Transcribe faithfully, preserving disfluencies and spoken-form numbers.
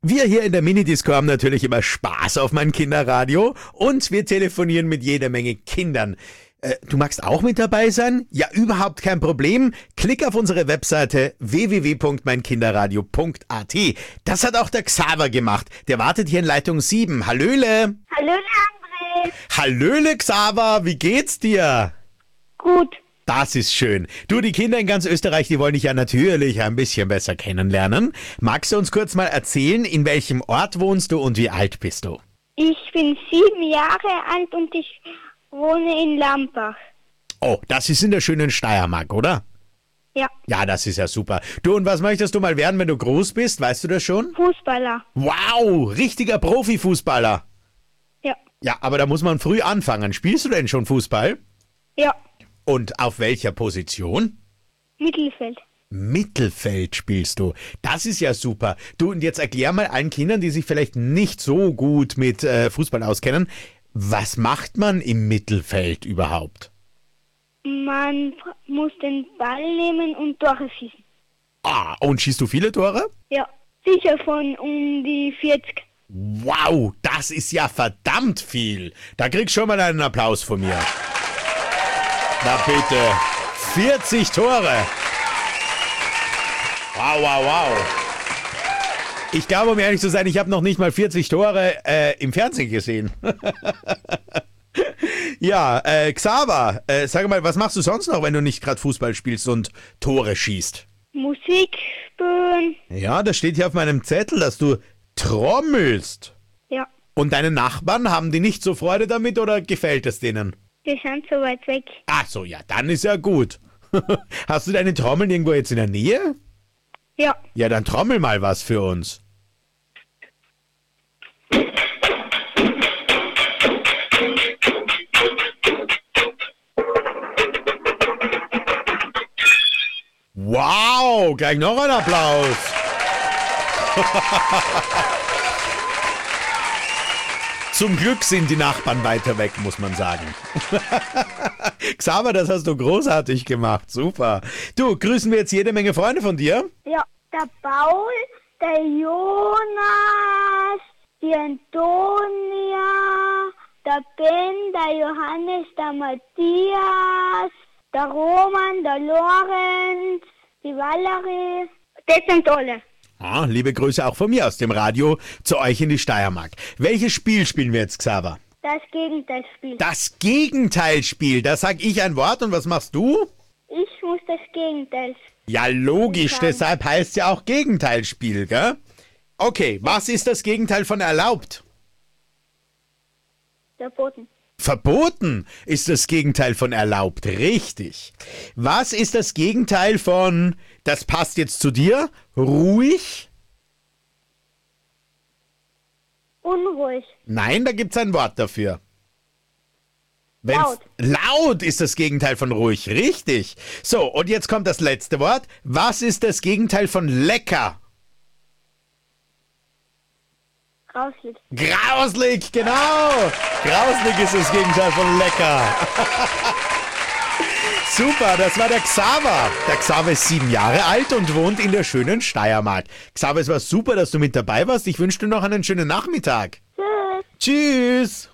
Wir hier in der Minidisco haben natürlich immer Spaß auf mein Kinderradio und wir telefonieren mit jeder Menge Kindern. Äh, du magst auch mit dabei sein? Ja, überhaupt kein Problem. Klick auf unsere Webseite w w w punkt mein kinderradio punkt a t. Das hat auch der Xaver gemacht. Der wartet hier in Leitung sieben. Hallöle. Hallöle, André. Hallöle, Xaver. Wie geht's dir? Gut. Das ist schön. Du, die Kinder in ganz Österreich, die wollen dich ja natürlich ein bisschen besser kennenlernen. Magst du uns kurz mal erzählen, in welchem Ort wohnst du und wie alt bist du? Ich bin sieben Jahre alt und ich wohne in Lambach. Oh, das ist in der schönen Steiermark, oder? Ja. Ja, das ist ja super. Du, und was möchtest du mal werden, wenn du groß bist? Weißt du das schon? Fußballer. Wow, richtiger Profifußballer. Ja. Ja, aber da muss man früh anfangen. Spielst du denn schon Fußball? Ja. Und auf welcher Position? Mittelfeld. Mittelfeld spielst du. Das ist ja super. Du, und jetzt erklär mal allen Kindern, die sich vielleicht nicht so gut mit äh, Fußball auskennen, was macht man im Mittelfeld überhaupt? Man muss den Ball nehmen und Tore schießen. Ah, und schießt du viele Tore? Ja. Sicher von um die vierzig. Wow, das ist ja verdammt viel. Da kriegst du schon mal einen Applaus von mir. Na bitte, vierzig Tore. Wow, wow, wow. Ich glaube, um ehrlich zu sein, ich habe noch nicht mal vierzig Tore äh, im Fernsehen gesehen. Ja, äh, Xaver, äh, sag mal, was machst du sonst noch, wenn du nicht gerade Fußball spielst und Tore schießt? Musik spielen. Ja, das steht hier auf meinem Zettel, dass du trommelst. Ja. Und deine Nachbarn, haben die nicht so Freude damit oder gefällt es denen? Wir sind so weit weg. Ach so, ja, dann ist ja gut. Hast du deine Trommeln irgendwo jetzt in der Nähe? Ja. Ja, dann trommel mal was für uns. Wow, gleich noch ein Applaus. Zum Glück sind die Nachbarn weiter weg, muss man sagen. Xaver, das hast du großartig gemacht. Super. Du, grüßen wir jetzt jede Menge Freunde von dir? Ja. Der Paul, der Jonas, die Antonia, der Ben, der Johannes, der Matthias, der Roman, der Lorenz, die Valerie. Das sind alle. Ah, liebe Grüße auch von mir aus dem Radio zu euch in die Steiermark. Welches Spiel spielen wir jetzt, Xaver? Das Gegenteilspiel. Das Gegenteilspiel. Da sag ich ein Wort und was machst du? Ich muss das Gegenteil. Ja, logisch. Sagen. Deshalb heißt ja auch Gegenteilspiel, gell? Okay, was ist das Gegenteil von erlaubt? Verboten. Verboten ist das Gegenteil von erlaubt. Richtig. Was ist das Gegenteil von, das passt jetzt zu dir, ruhig? Unruhig. Nein, da gibt's ein Wort dafür. Wenn's Laut. Laut ist das Gegenteil von ruhig. Richtig. So, und jetzt kommt das letzte Wort. Was ist das Gegenteil von lecker? Grauslig. Grauslig, genau. Grauslig ist das Gegenteil von lecker. Super, das war der Xaver. Der Xaver ist sieben Jahre alt und wohnt in der schönen Steiermark. Xaver, es war super, dass du mit dabei warst. Ich wünsche dir noch einen schönen Nachmittag. Tschüss. Tschüss.